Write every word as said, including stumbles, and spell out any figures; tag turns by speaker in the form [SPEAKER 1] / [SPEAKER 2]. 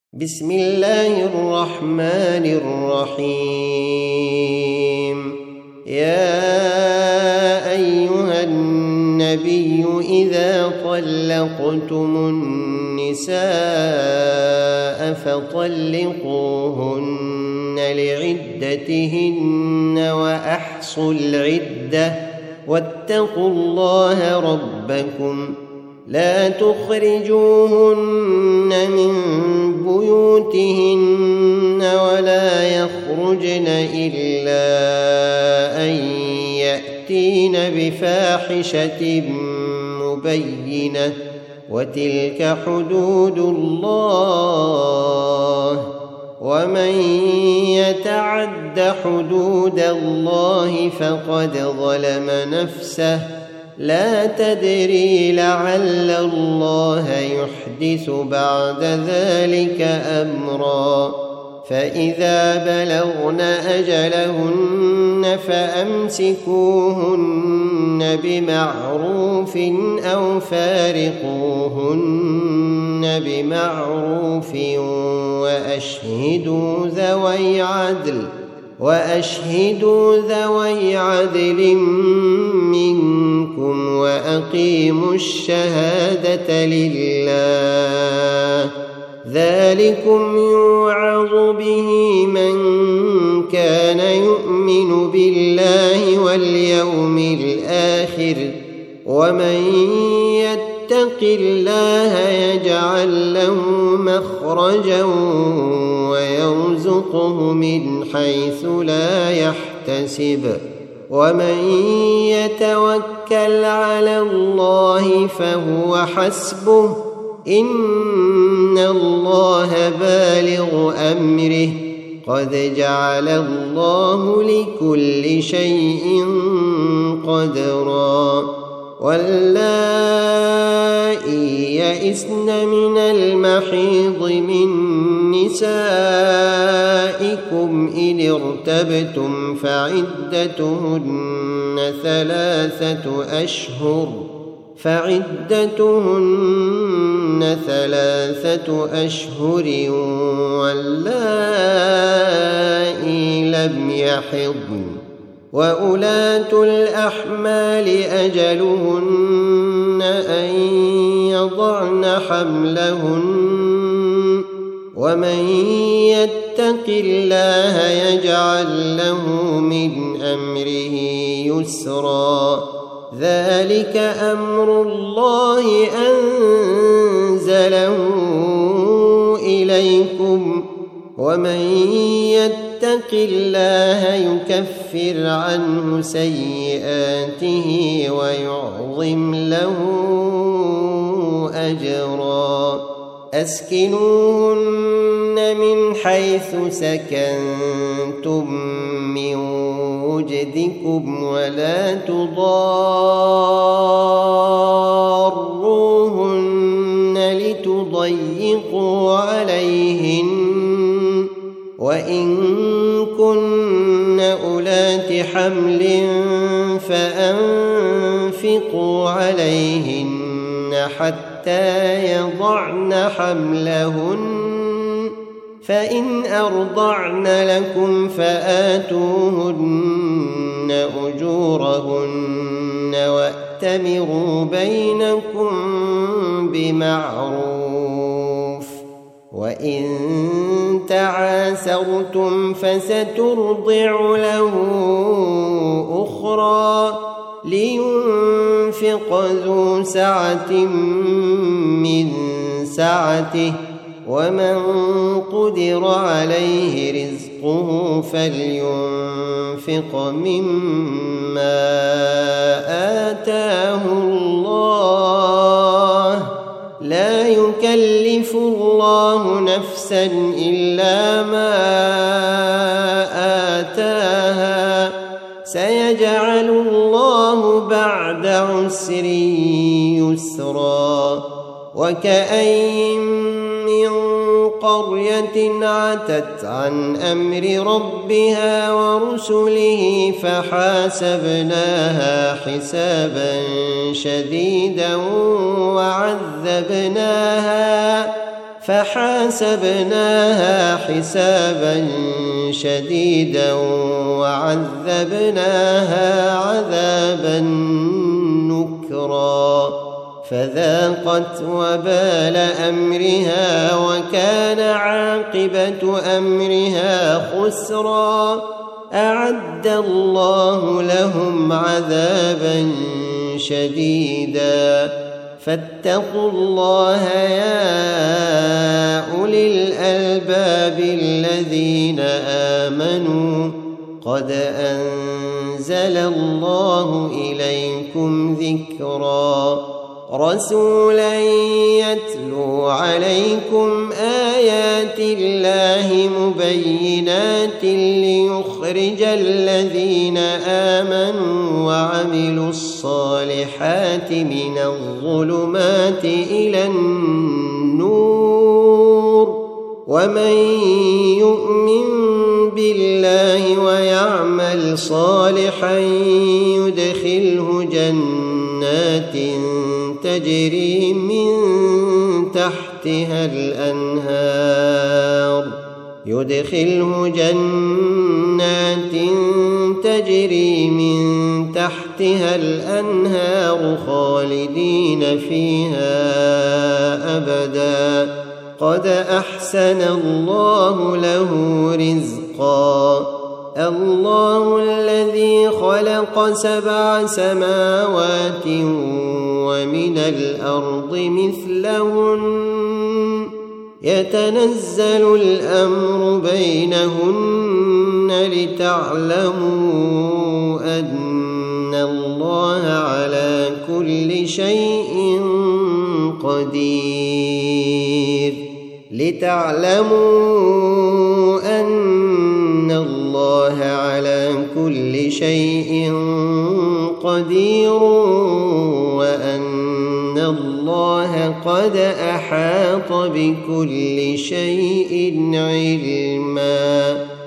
[SPEAKER 1] بسم الله الرحمن الرحيم. يا أيها النبي إذا طلقتم النساء فطلقوهن لعدتهن وأحصوا العدة واتقوا الله ربكم لا تخرجوهن من بيوتهن ولا يخرجن إلا أن يأتين بفاحشة مبينة وتلك حدود الله ومن يتعد حدود الله فقد ظلم نفسه لا تدري لعل الله يحدث بعد ذلك أمرا. فإذا بلغن أجلهن فأمسكوهن بمعروف أو فارقوهن بمعروف وأشهدوا ذوي عدل وأشهدوا ذوي عدل منكم وأقيموا الشهادة لله ذلكم يوعظ به من كان يؤمن بالله واليوم الآخر ومن يتق الله يجعل له مخرجا ويرزقه من حيث لا يحتسب ومن يتوكل على الله فهو حسبه إن الله بالغ أمره قد جعل الله لكل شيء قدرا. واللائي يئسن من المحيض من نسائكم إن ارتبتم فعدتهن ثلاثة أشهر فعدتهن ثلاثة أشهر واللائي لم يحضن وأولاة الأحمال أجلهن أن يضعن حملهن ومن يتق الله يجعل له من أمره يسرا ذلك أمر الله أنزله إليكم ومن يتق الله يكفر عنه سيئاته ويعظم له أجرا. أسكنوهن من حيث سكنتم من وجدكم ولا تضاروهن لتضيقوا عليهن وإن كن أولات حمل فأنفقوا عليهن حتى يضعن حملهن فإن أرضعن لكم فآتوهن أجورهن وأتمروا بينكم بمعروف وإن تعاسرتم فسترضع له أخرى لينفق ذو سعة من سعته ومن قدر عليه رزقه فلينفق مما آتاه الله لا يكلف الله نفسا إلا ما آتاها سيجعل الله بعد عسر يسرا. وكأين من قرية عتت عن أمر ربها ورسله فحاسبناها حسابا شديدا وعذبناها فحاسبناها حسابا شديدا وعذبناها عذابا نكرا فذاقت وبال أمرها وكان عاقبة أمرها خسرا أعد الله لهم عذابا شديدا فاتقوا الله يا أولي الألباب الذين آمنوا قد أنزل الله إليكم ذكرا رسولا يتلو عليكم آيات الله مبينات ليخرج الذين آمنوا وعملوا الصالحات من الظلمات إلى النور ومن يؤمن بالله ويعمل صالحا يدخله جنات تجري من تحتها الأنهار يدخله جنات تجري من تحتها الأنهار خالدين فيها أبدا قد أحسن الله له رزقا الله الذي خلق سبع سماوات ومن الأرض مثلهن يتنزل الأمر بينهن لتعلموا أن الله على كل شيء قدير لتعلموا أن الله على كل شيء قدير وأن الله قد أحاط بكل شيء علما.